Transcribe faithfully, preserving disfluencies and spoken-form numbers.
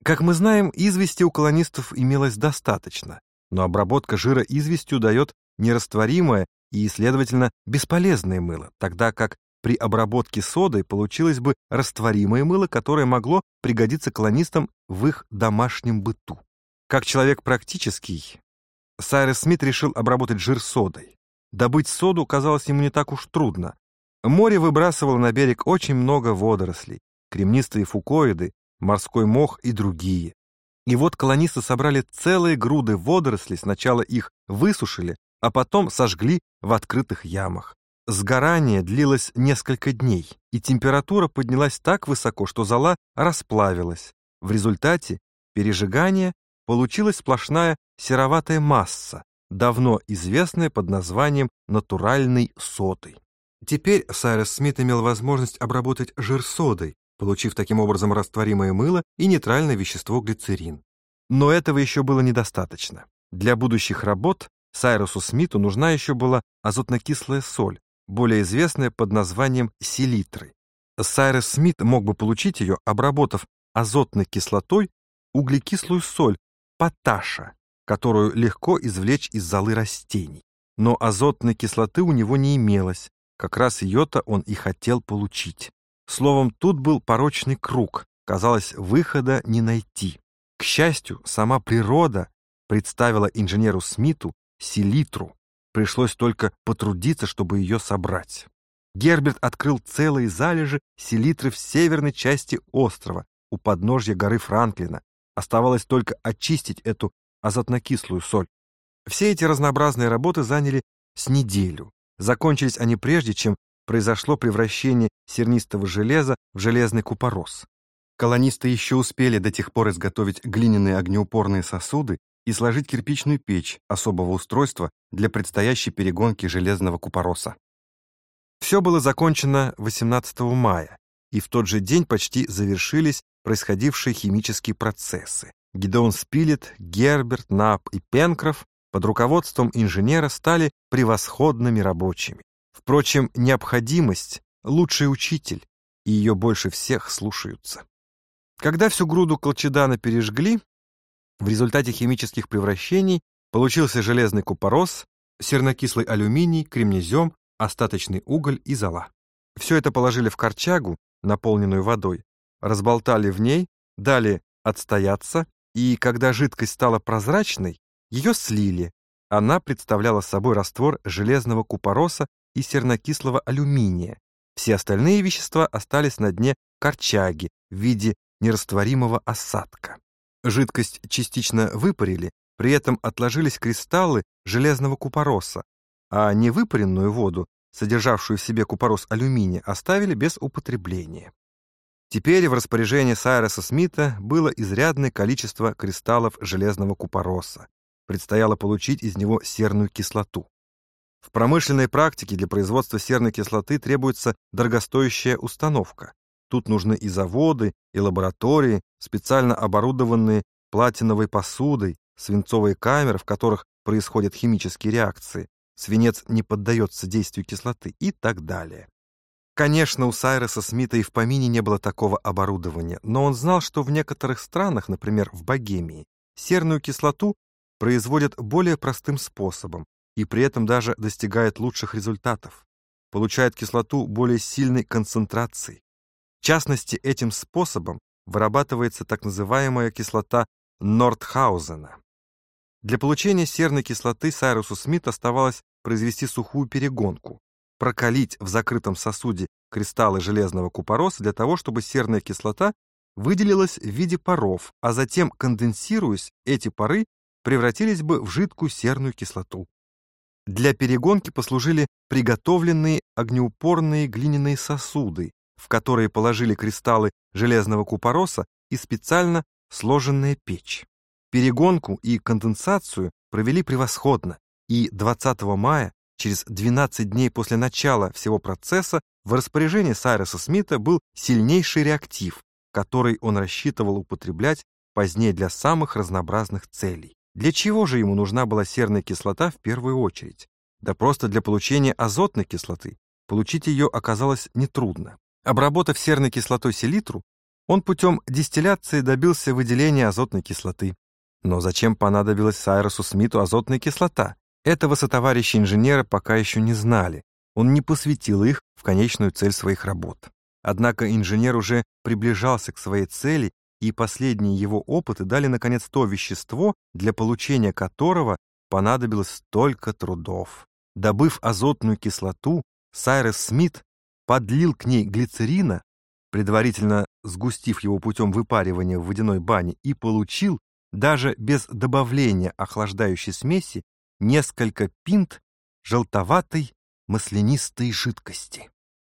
Как мы знаем, извести у колонистов имелось достаточно, но обработка жира известью дает нерастворимое и, следовательно, бесполезное мыло, тогда как при обработке содой получилось бы растворимое мыло, которое могло пригодиться колонистам в их домашнем быту. Как человек практический, Сайрес Смит решил обработать жир содой. Добыть соду казалось ему не так уж трудно. Море выбрасывало на берег очень много водорослей, кремнистые фукоиды, морской мох и другие. И вот колонисты собрали целые груды водорослей, сначала их высушили, а потом сожгли в открытых ямах. Сгорание длилось несколько дней, и температура поднялась так высоко, что зола расплавилась. В результате пережигания получилась сплошная сероватая масса, давно известная под названием натуральной соды. Теперь Сайрес Смит имел возможность обработать жир содой, получив таким образом растворимое мыло и нейтральное вещество глицерин. Но этого еще было недостаточно. Для будущих работ Сайресу Смиту нужна еще была азотно-кислая соль, более известная под названием селитры. Сайрес Смит мог бы получить ее, обработав азотной кислотой углекислую соль поташа, которую легко извлечь из золы растений. Но азотной кислоты у него не имелось, как раз ее-то он и хотел получить. Словом, тут был порочный круг, казалось, выхода не найти. К счастью, сама природа представила инженеру Смиту селитру. Пришлось только потрудиться, чтобы ее собрать. Герберт открыл целые залежи селитры в северной части острова, у подножья горы Франклина. Оставалось только очистить эту азотно-кислую соль. Все эти разнообразные работы заняли с неделю. Закончились они прежде, чем произошло превращение сернистого железа в железный купорос. Колонисты еще успели до тех пор изготовить глиняные огнеупорные сосуды и сложить кирпичную печь особого устройства для предстоящей перегонки железного купороса. Все было закончено восемнадцатого мая, и в тот же день почти завершились происходившие химические процессы. Гидеон Спилет, Герберт, Нап и Пенкроф под руководством инженера стали превосходными рабочими. Впрочем, необходимость — лучший учитель, и ее больше всех слушаются. Когда всю груду колчедана пережгли, в результате химических превращений получился железный купорос, сернокислый алюминий, кремнезем, остаточный уголь и зола. Все это положили в корчагу, наполненную водой, разболтали в ней, дали отстояться, и когда жидкость стала прозрачной, ее слили. Она представляла собой раствор железного купороса и сернокислого алюминия. Все остальные вещества остались на дне корчаги в виде нерастворимого осадка. Жидкость частично выпарили, при этом отложились кристаллы железного купороса, а невыпаренную воду, содержавшую в себе купорос алюминия, оставили без употребления. Теперь в распоряжении Сайреса Смита было изрядное количество кристаллов железного купороса. Предстояло получить из него серную кислоту. В промышленной практике для производства серной кислоты требуется дорогостоящая установка. Тут нужны и заводы, и лаборатории, специально оборудованные платиновой посудой, свинцовые камеры, в которых происходят химические реакции, свинец не поддается действию кислоты и так далее. Конечно, у Сайреса Смита и в помине не было такого оборудования, но он знал, что в некоторых странах, например, в Богемии, серную кислоту производят более простым способом и при этом даже достигают лучших результатов, получают кислоту более сильной концентрацией. В частности, этим способом вырабатывается так называемая кислота Нортхаузена. Для получения серной кислоты Сайресу Смиту оставалось произвести сухую перегонку, прокалить в закрытом сосуде кристаллы железного купороса для того, чтобы серная кислота выделилась в виде паров, а затем, конденсируясь, эти пары превратились бы в жидкую серную кислоту. Для перегонки послужили приготовленные огнеупорные глиняные сосуды, в которые положили кристаллы железного купороса и специально сложенная печь. Перегонку и конденсацию провели превосходно, и двадцатого мая, через двенадцать дней после начала всего процесса, в распоряжении Сайреса Смита был сильнейший реактив, который он рассчитывал употреблять позднее для самых разнообразных целей. Для чего же ему нужна была серная кислота в первую очередь? Да просто для получения азотной кислоты. Получить ее оказалось нетрудно. Обработав серной кислотой селитру, Он путем дистилляции добился выделения азотной кислоты. Но зачем понадобилась Сайрусу Смиту азотная кислота? Этого сотоварищи инженера пока еще не знали. Он не посвятил их в конечную цель своих работ. Однако инженер уже приближался к своей цели, и последние его опыты дали, наконец, то вещество, для получения которого понадобилось столько трудов. Добыв азотную кислоту, Сайрус Смит подлил к ней глицерина, предварительно сгустив его путем выпаривания в водяной бане, и получил, даже без добавления охлаждающей смеси, несколько пинт желтоватой маслянистой жидкости.